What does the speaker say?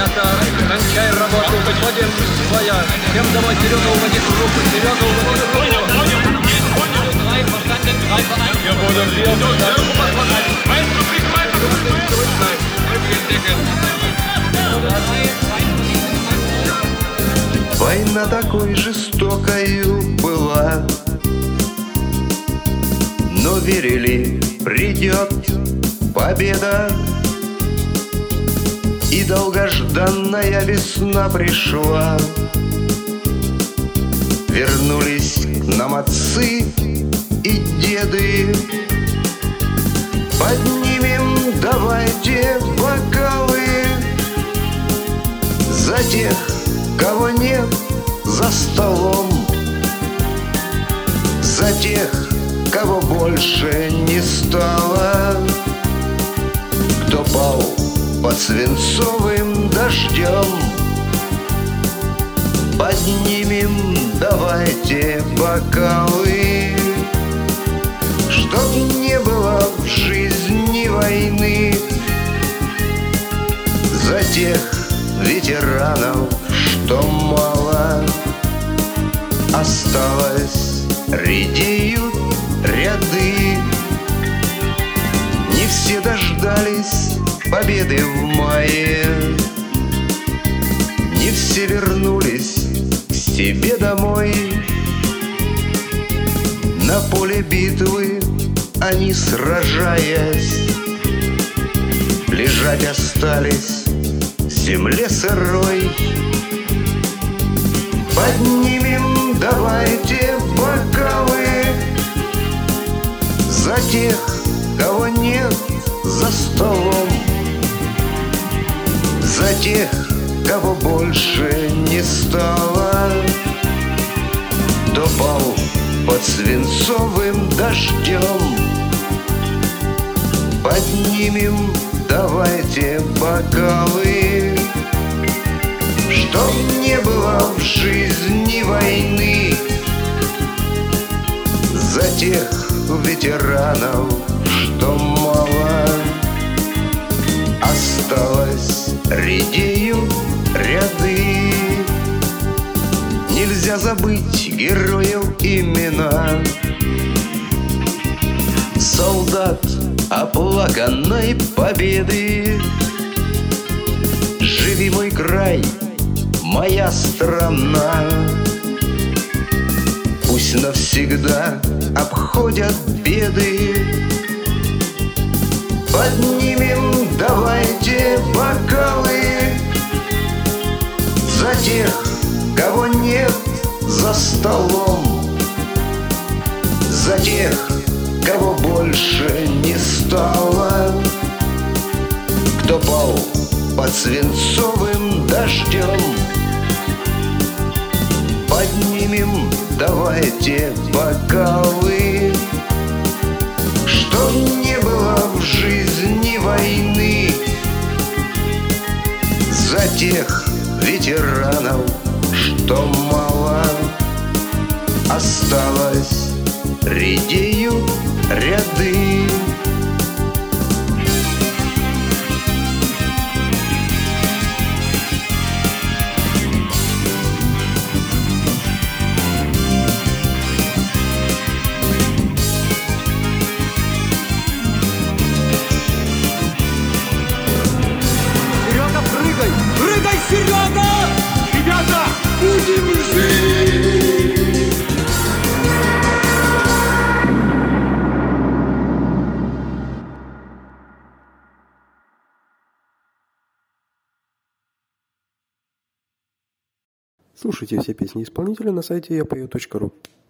ребята, кончай работу, выходим в боя. Всем давай, Серега, уводит руку, Серега, уводит руку. Wir wurden vier Война такой жестокою была, но верили, придет победа. И долгожданная весна пришла. Вернулись к нам отцы и деды. Поднимем, давайте, бокалы за тех, кого нет за столом, за тех, кого больше не стало, кто пал под свинцовым дождем. Поднимем, давайте, бокалы, чтоб не было в жизни войны, за тех ветеранов, что мало осталось, редеют ряды. Не все дождались победы в мае, не все вернулись к себе домой. На поле битвы они, сражаясь, лежать остались в земле сырой. Поднимем, давайте, бокалы за тех, кого нет за столом, за тех, кого больше не стало, кто пал под свинцовым дождем. Поднимем, давайте, бокалы, чтоб не было в жизни войны, за тех ветеранов, что мало осталось, редеют ряды. Нельзя забыть героев имена, солдат оплаканной победы. Живи, мой край, моя страна, пусть навсегда обходят беды. Поднимем, давайте, бокалы за тех, кого нет за столом, за тех, кого больше не стало, кто пал под свинцовым дождем. Поднимем, давайте, бокалы, чтоб не было в жизни войны, за тех ветеранов, что мало осталось, редеют ряды. Серега, прыгай! Прыгай, Серега! Ребята, будем жить! Слушайте все песни исполнителя на сайте yapою.ru.